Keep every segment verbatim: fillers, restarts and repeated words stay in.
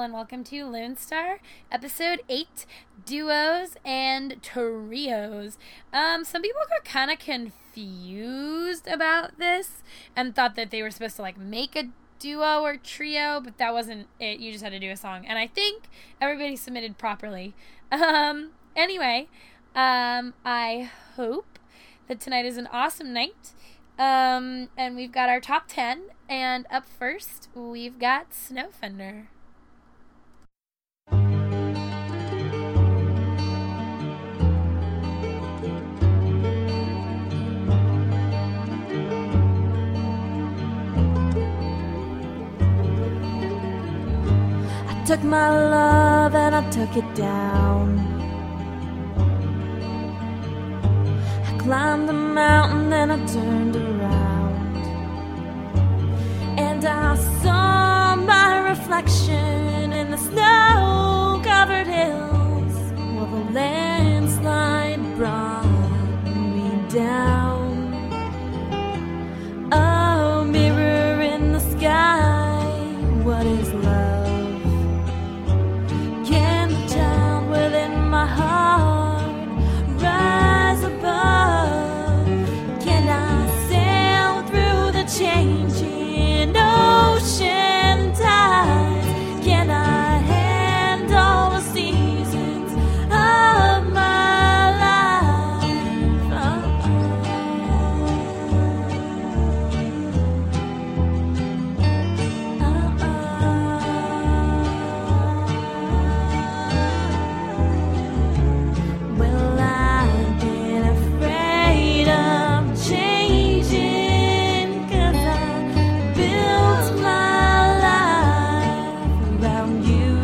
and welcome to Lone Star, episode eight, duos and trios. Um, some people got kind of confused about this and thought that they were supposed to, like, make a duo or trio, but that wasn't it. You just had to do a song, and I think everybody submitted properly. Um, anyway, um, I hope that tonight is an awesome night. Um, and we've got our top ten, and up first, we've got Snow Fender. I took my love and I took it down. Climbed the mountain, then I turned around, and I saw my reflection in the snow-covered hills, while the landslide brought me down. A mirror in the sky, what is love? Can the child within my heart rise above? Can I sail through the changing ocean tides? Can I handle the seasons of my life? Uh-uh. Uh-uh. Well, I've been afraid of changing, 'cause I built my life around you.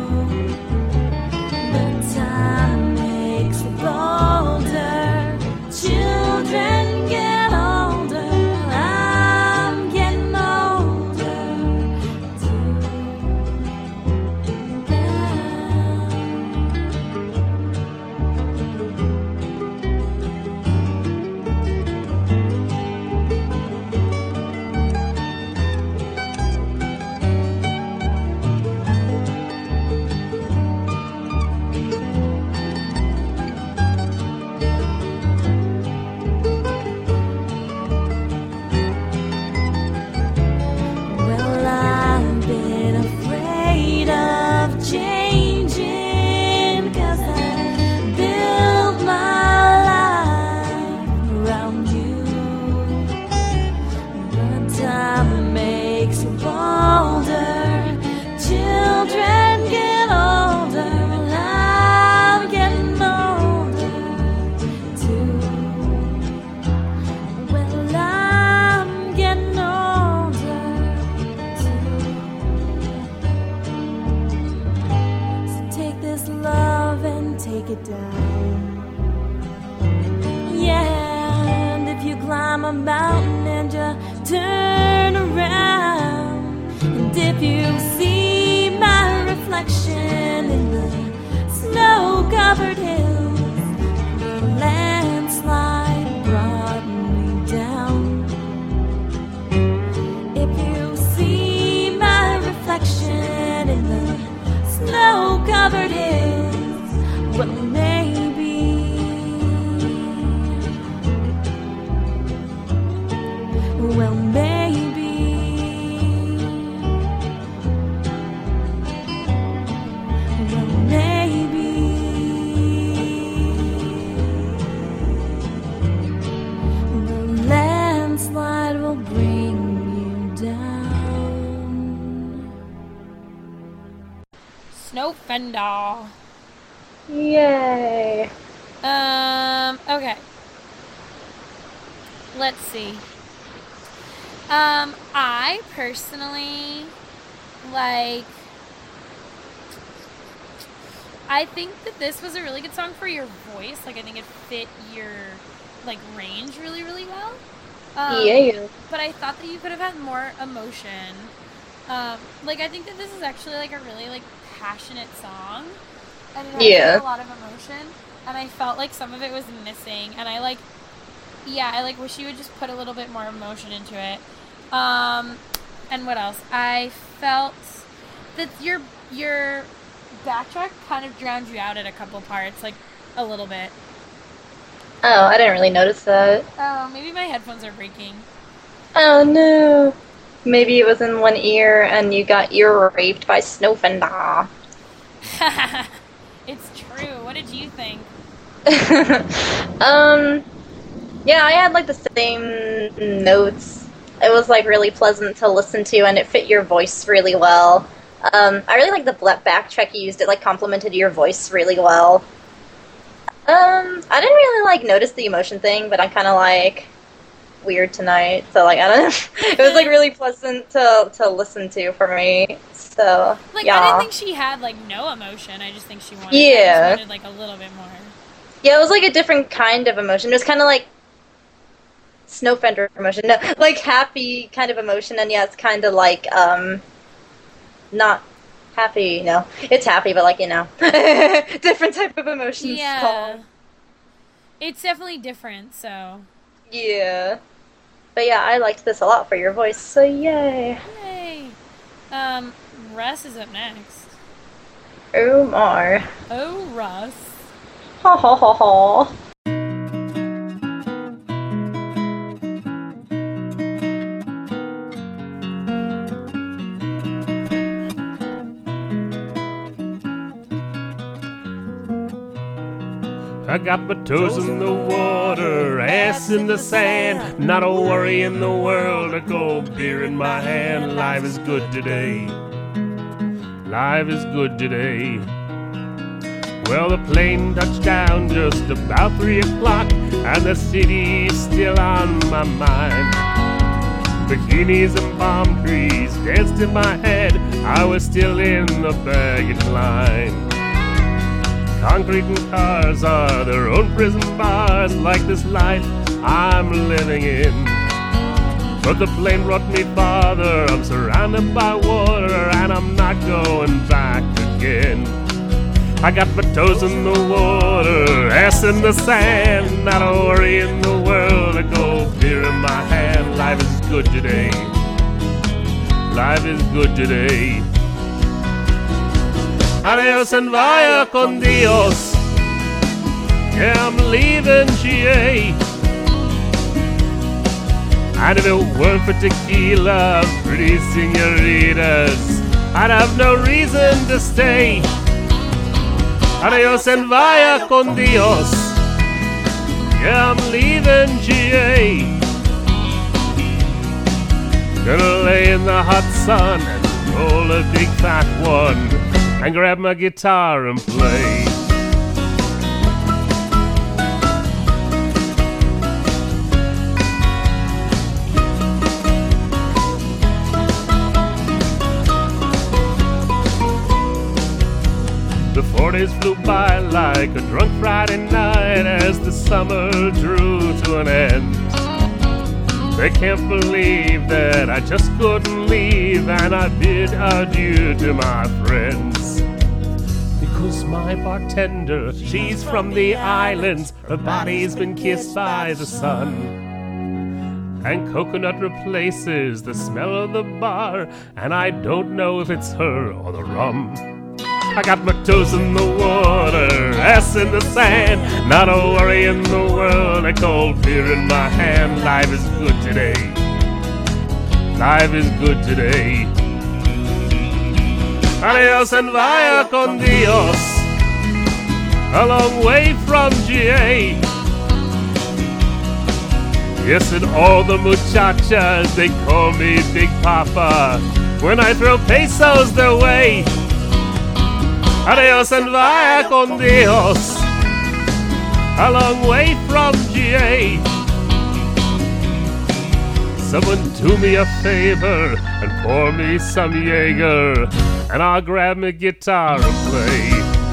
But time makes it bolder, children get older, I'm getting older too. Well, I've been afraid of changing, 'cause I built my life around you. But time makes you bolder, children get older, and I'm getting older too. Well, I'm getting older too. So take this love and take it down. Yeah, and if you climb a mountain and you turn around, and if you see my reflection in the snow-covered hills, the landslide brought me down. If you see my reflection in the snow-covered hills, well, maybe, well, maybe, well, maybe, the landslide will bring you down. Snow Fender. Yay. Um, okay. Let's see. Um, I personally, like, I think that this was a really good song for your voice. Like, I think it fit your, like, range really, really well. Um, Yeah. But I thought that you could have had more emotion. Um, like, I think that this is actually, like, a really, like, passionate song. And it has Yeah. like, a lot of emotion. And I felt like some of it was missing. And I, like, yeah, I, like, wish you would just put a little bit more emotion into it. Um, and what else? I felt that's your your backtrack kind of drowned you out at a couple parts, like a little bit. Oh, I didn't really notice that. Oh, maybe my headphones are breaking. Oh no. Maybe it was in one ear and you got ear raped by Snowfender. It's true. What did you think? um, yeah, I had like the same notes. It was like really pleasant to listen to, and it fit your voice really well. Um, I really like the backtrack you used. It like complemented your voice really well. Um, I didn't really like notice the emotion thing, but I'm kind of like weird tonight, so like I don't know. It was like really pleasant to to listen to for me. So like yeah. I didn't think she had like no emotion. I just think she wanted, yeah. I just wanted like a little bit more. Yeah, it was like a different kind of emotion. It was kind of like Snowfender emotion, no, like happy kind of emotion, and yeah, it's kind of like um, not happy. No, it's happy, but like you know, different type of emotions. Yeah, called. It's definitely different. So yeah, but yeah, I liked this a lot for your voice. So yay! Yay! Um, Russ is up next. Oh my! Oh Russ! Ha ha ha ha! I got my toes in the water, ass in the sand, not a worry in the world, a cold beer in my hand. Life is good today, life is good today. Well, the plane touched down just about three o'clock, and the city's still on my mind. Bikinis and palm trees danced in my head, I was still in the baggage line. Concrete and cars are their own prison bars, like this life I'm living in. But the plane brought me farther, I'm surrounded by water, and I'm not going back again. I got my toes in the water, ass in the sand, not a worry in the world, a cold beer in my hand. Life is good today, life is good today. Adios and vaya con Dios. Yeah, I'm leaving G A. And if it weren't for tequila, pretty senoritas, I'd have no reason to stay. Adios and vaya con Dios. Yeah, I'm leaving G A. Gonna lay in the hot sun and roll a big fat one, and grab my guitar and play. The four days flew by like a drunk Friday night as the summer drew to an end. They can't believe that I just couldn't leave, and I bid adieu to my friends. Because my bartender, she's from the islands, her body's been kissed by the sun. And coconut replaces the smell of the bar, and I don't know if it's her or the rum. I got my toes in the water, ass in the sand, not a worry in the world, a cold beer in my hand. Life is good today, life is good today. Adios and vaya con Dios, a long way from G A. Yes, and all the muchachas, they call me Big Papa when I throw pesos their way. Adios and vaya con Dios, a long way from G A. Someone do me a favor and pour me some Jaeger, and I'll grab my guitar and play.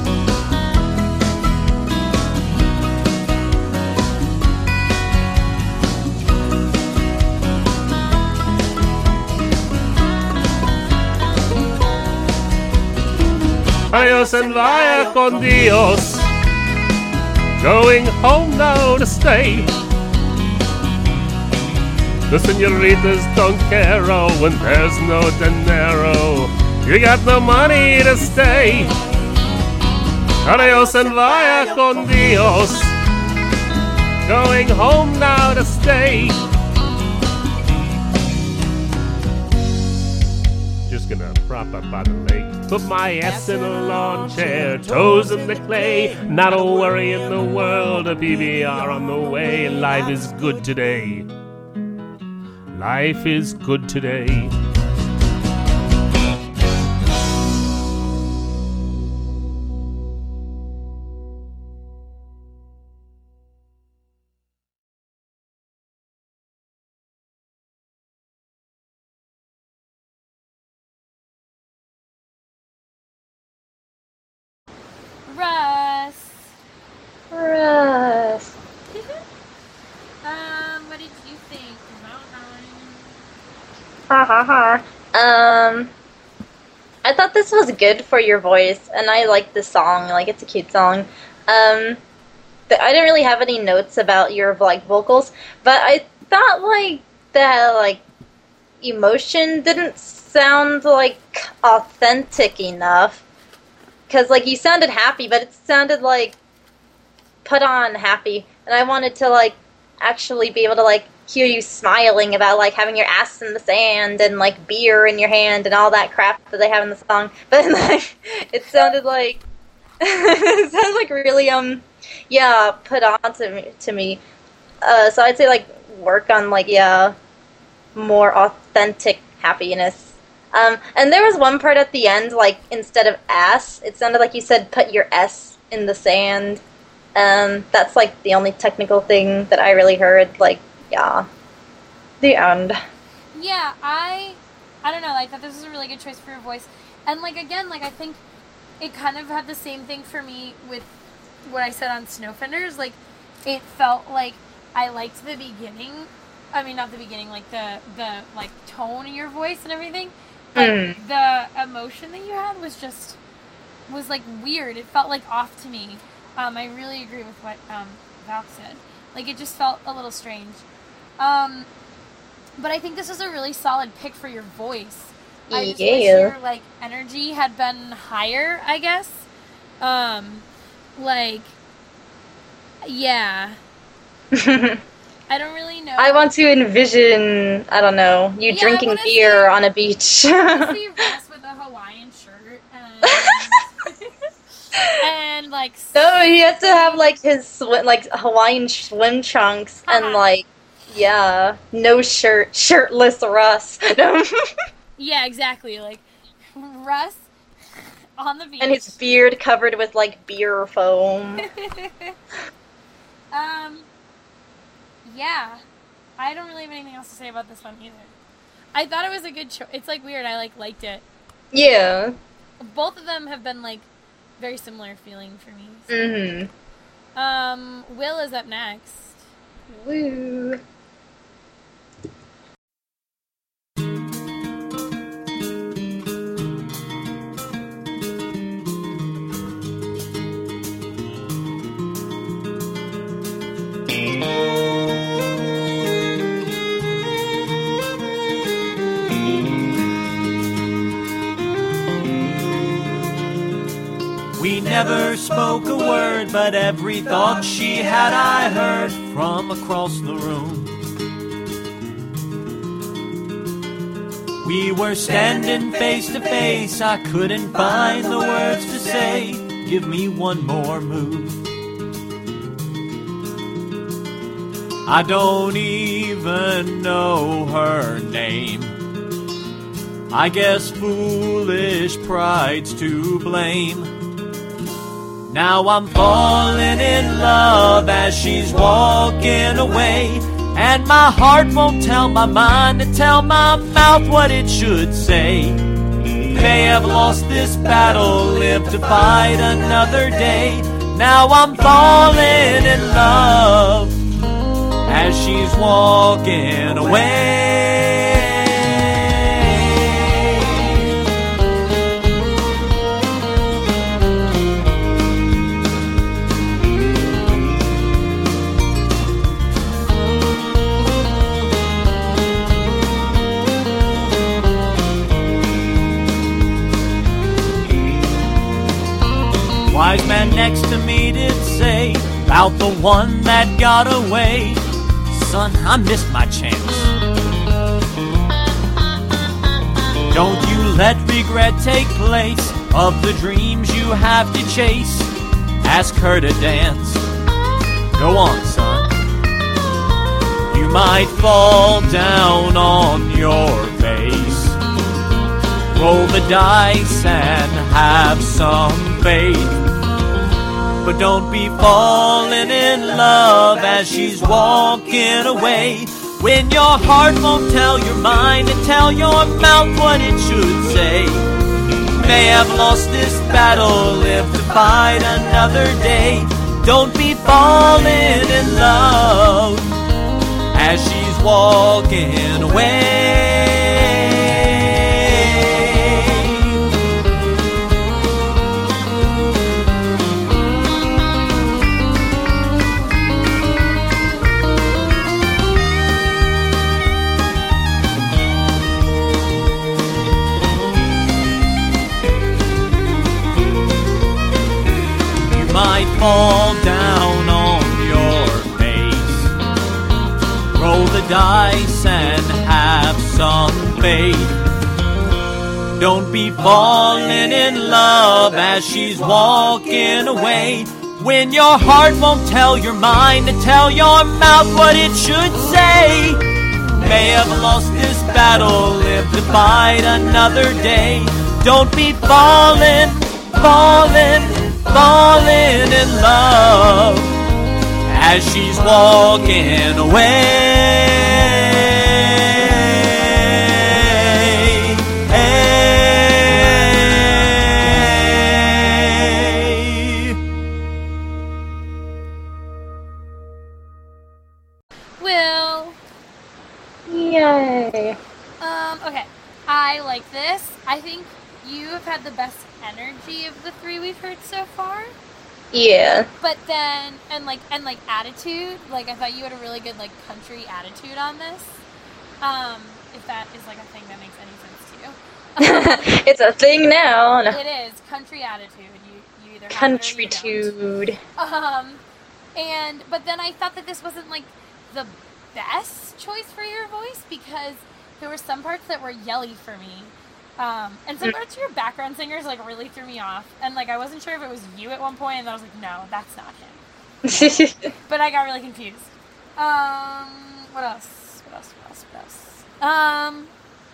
Adios and vaya con Dios, going home now to stay. The senoritas don't care when there's no dinero, You got no money to stay. Adios and vaya con Dios. Going home now to stay. Just gonna prop up by the lake. Put my ass in a lawn chair, toes in the clay. Not a worry in the world, a P B R on the way. Life is good today. Life is good today. Russ. Russ. um, what did you think? Ha ha ha. Um, I thought this was good for your voice, and I like this song. Like, it's a cute song. Um, but I didn't really have any notes about your like vocals, but I thought like the like emotion didn't sound like authentic enough. Cause like you sounded happy, but it sounded like put on happy, and I wanted to like actually be able to like hear you smiling about like having your ass in the sand and like beer in your hand and all that crap that they have in the song. But like it sounded like it sounded like really um yeah put on to me to me. Uh, so I'd say like work on like yeah more authentic happiness. Um, and there was one part at the end, like, instead of ass, it sounded like you said put your S in the sand. Um, that's, like, the only technical thing that I really heard, like, yeah. The end. Yeah, I, I don't know, I thought this was a really good choice for your voice. And, like, again, like, I think it kind of had the same thing for me with what I said on Snowfenders. Like, it felt like I liked the beginning. I mean, not the beginning, like, the, the like, tone in your voice and everything. But mm. the emotion that you had was just, was, like, weird. It felt, like, off to me. Um, I really agree with what um, Val said. Like, it just felt a little strange. Um, but I think this was a really solid pick for your voice. I just yeah. wish your, like, energy had been higher, I guess. Um, like, yeah. I don't really know. I want to envision, I don't know, you yeah, drinking beer see, on a beach. I want to see Russ with a Hawaiian shirt and, and like... No, he has to have, like, his, sw- like, Hawaiian swim trunks uh-huh. and, like, yeah, no shirt, shirtless Russ. Yeah, exactly, like, Russ on the beach. And his beard covered with, like, beer foam. um... Yeah, I don't really have anything else to say about this one either. I thought it was a good choice. It's, like, weird. I, like, liked it. Yeah. Both of them have been, like, very similar feeling for me. So. Mm-hmm. Um, Will is up next. Woo. We never spoke a word, but every thought she had I heard from across the room. We were standing face to face, I couldn't find the words to say, give me one more move. I don't even know her name. I guess foolish pride's to blame. Now I'm falling in love as she's walking away, and my heart won't tell my mind to tell my mouth what it should say. May have lost this battle, live to fight another day. Now I'm falling in love as she's walking away. Wise man next to me did say about the one that got away. Son, I missed my chance. Don't you let regret take place of the dreams you have to chase. Ask her to dance. Go on, son. You might fall down on your face. Roll the dice and have some faith. But don't be falling in love as she's walking away. When your heart won't tell your mind and tell your mouth what it should say. May have lost this battle, live to fight another day. Don't be falling in love as she's walking away. Might fall down on your face. Roll the dice and have some faith. Don't be falling in love as she's walking away. When your heart won't tell your mind and tell your mouth what it should say. May have lost this battle, live to fight another day. Don't be falling, falling, falling in love as she's walking away. Will. Yay. Um, okay. I like this. I think you have had the best energy of the three we've heard so far. Yeah. But then, and like, and like attitude, like I thought you had a really good like country attitude on this. Um, if that is like a thing that makes any sense to you. It's a thing now. It is country attitude. You you either have it or you don't. Countrytude. Um, and but then I thought that this wasn't like the best choice for your voice because there were some parts that were yelly for me. Um, and some parts of your background singers like really threw me off, and like I wasn't sure if it was you at one point, and I was like, no, that's not him. But I got really confused. Um, what else? What else? What else? What else? Um,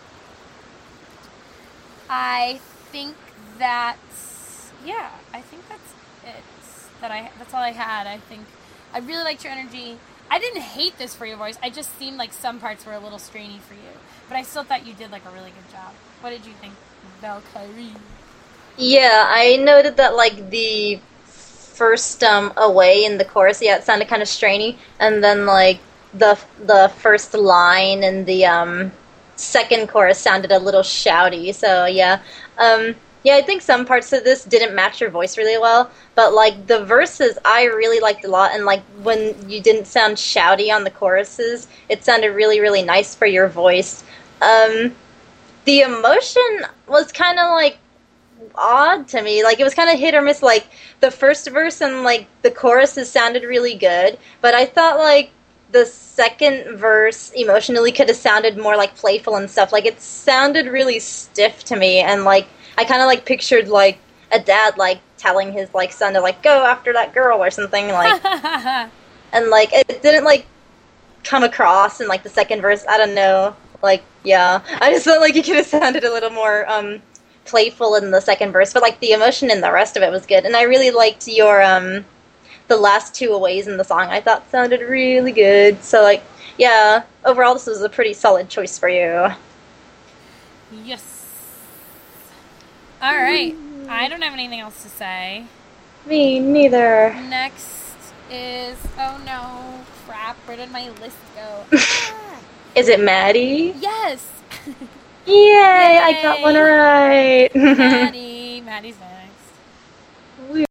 I think that's yeah. I think that's it. That I that's all I had. I think I really liked your energy. I didn't hate this for your voice. I just seemed like some parts were a little strainy for you, but I still thought you did like a really good job. What did you think, Valkyrie? Yeah, I noted that like the first um away in the chorus, yeah, it sounded kind of strainy, and then like the the first line in the um second chorus sounded a little shouty. So yeah, um yeah, I think some parts of this didn't match your voice really well, but like the verses I really liked a lot, and like when you didn't sound shouty on the choruses, it sounded really really nice for your voice. Um. The emotion was kind of, like, odd to me. Like, it was kind of hit or miss. Like, the first verse and, like, the choruses sounded really good. But I thought, like, the second verse emotionally could have sounded more, like, playful and stuff. Like, it sounded really stiff to me. And, like, I kind of, like, pictured, like, a dad, like, telling his, like, son to, like, go after that girl or something. Like, and, like, it didn't, like, come across in, like, the second verse. I don't know. Like, yeah. I just felt like it could have sounded a little more um, playful in the second verse, but, like, the emotion in the rest of it was good. And I really liked your, um, the last two aways in the song. I thought sounded really good. So, like, yeah, overall this was a pretty solid choice for you. Yes. All right. I don't have anything else to say. Me neither. Next is, oh no, crap, where did my list go? Is it Maddie? Yes! Yay, Yay, I got one right. Maddie, Maddie's next.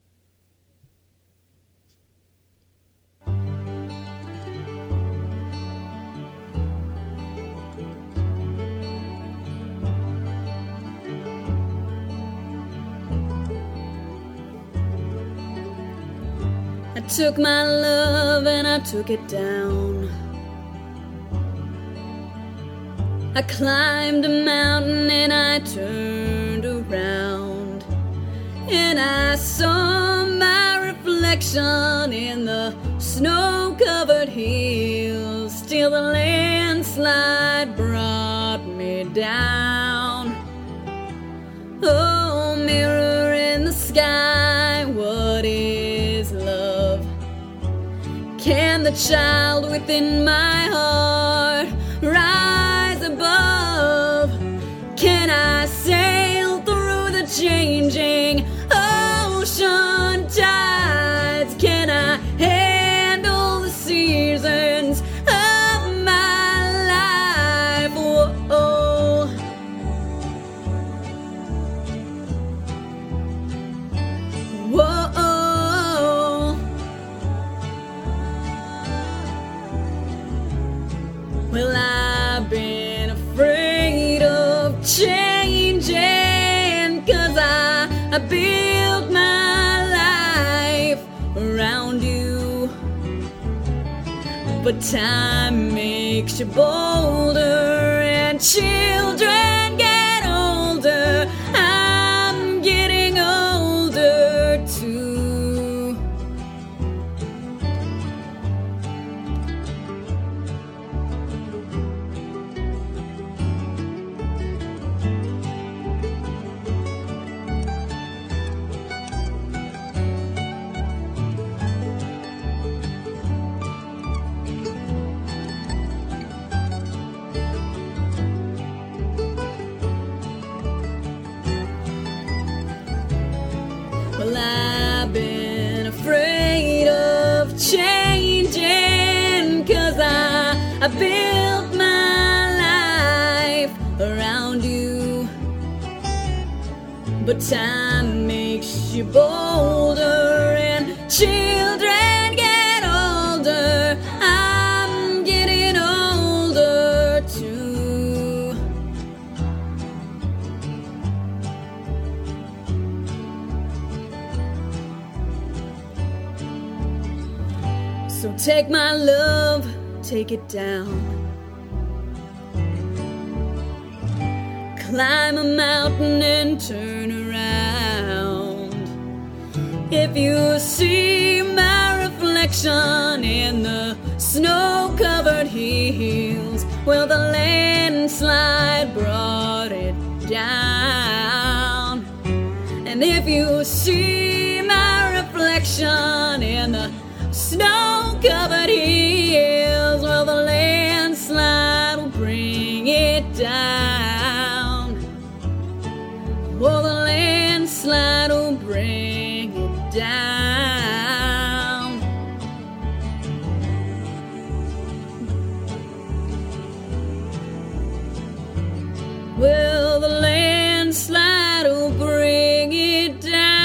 took my love and I took it down. I climbed a mountain and I turned around, and I saw my reflection in the snow-covered hills, till the landslide brought me down. Oh, mirror in the sky, what is love? Can the child within my heart rise above? Can I sail through the changing ocean tides? Can I handle the seasons of my life? Whoa. Whoa. Well, I've been afraid of changing, 'cause I, I built my life around you. But time makes you bolder, and children get older. I'm getting older too. Well, I've been afraid of changing, 'cause I, I built my life around you. But time makes you bolder, and children get older. I'm getting older too. So take my love, take it down. Climb a mountain and turn around. If you see my reflection in the snow-covered hills, well, the landslide brought it down. And if you see my reflection in the snow-covered hills, well, the landslide will bring it down. Well, the landslide will bring it down. Well, the landslide will bring it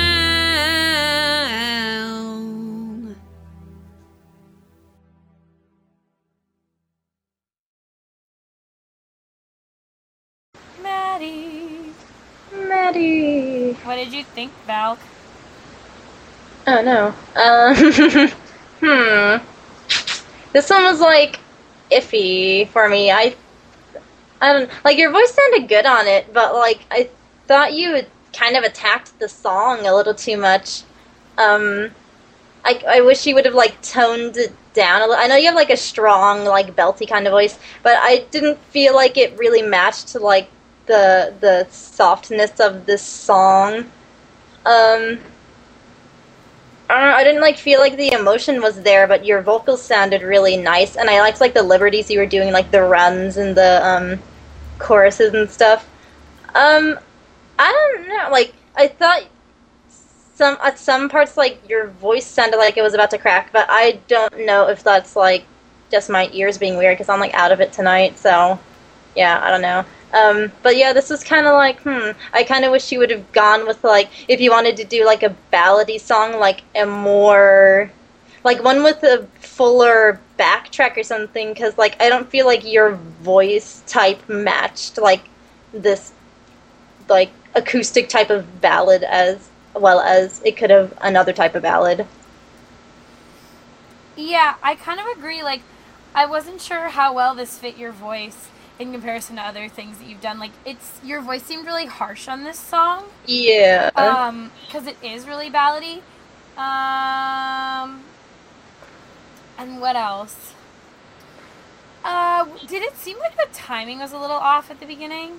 down. Maddie, Maddie. what did you think, Val? Oh no. Um, hmm. This one was like iffy for me. I, I don't like your voice sounded good on it, but like I thought you had kind of attacked the song a little too much. Um, I I wish you would have like toned it down a little. I know you have like a strong like belty kind of voice, but I didn't feel like it really matched to like the the softness of this song. Um. I don't know, I didn't like feel like the emotion was there, but your vocals sounded really nice, and I liked like the liberties you were doing, like the runs and the um, choruses and stuff. Um, I don't know, like I thought some at some parts like your voice sounded like it was about to crack, but I don't know if that's like just my ears being weird because I'm like out of it tonight. So yeah, I don't know. Um, but yeah, this was kind of like, hmm, I kind of wish you would have gone with, like, if you wanted to do, like, a ballady song, like, a more, like, one with a fuller backtrack or something, because, like, I don't feel like your voice type matched, like, this, like, acoustic type of ballad as well as it could have another type of ballad. Yeah, I kind of agree. Like, I wasn't sure how well this fit your voice in comparison to other things that you've done. Like, it's your voice seemed really harsh on this song. Yeah. Um, because it is really ballady. Um, and what else? Uh, did it seem like the timing was a little off at the beginning?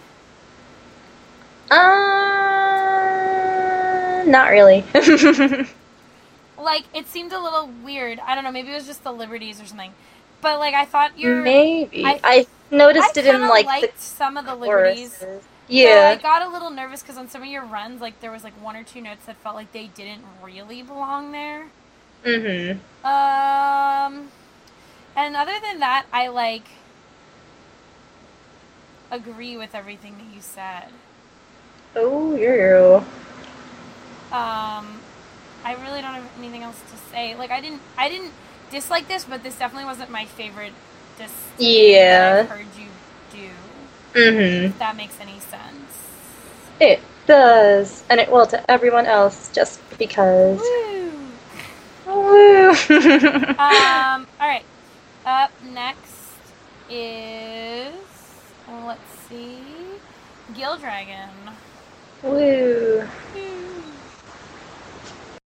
Uh, not really. Like, it seemed a little weird. I don't know, maybe it was just the liberties or something. But, like, I thought your... Maybe. I, I noticed I it in, kinda like, liked the some of the liberties. choruses. So Yeah. I got a little nervous because on some of your runs, like, there was, like, one or two notes that felt like they didn't really belong there. Mm-hmm. Um... And other than that, I, like, agree with everything that you said. Oh, you. Um, I really don't have anything else to say. Like, I didn't, I didn't dislike this, but this definitely wasn't my favorite dis- Yeah. that I've heard you do. Mm-hmm. If that makes any sense. It does. And it will to everyone else, just because. Woo! Woo! Um, alright. Up next is, let's see, Gill Dragon. Woo. Woo.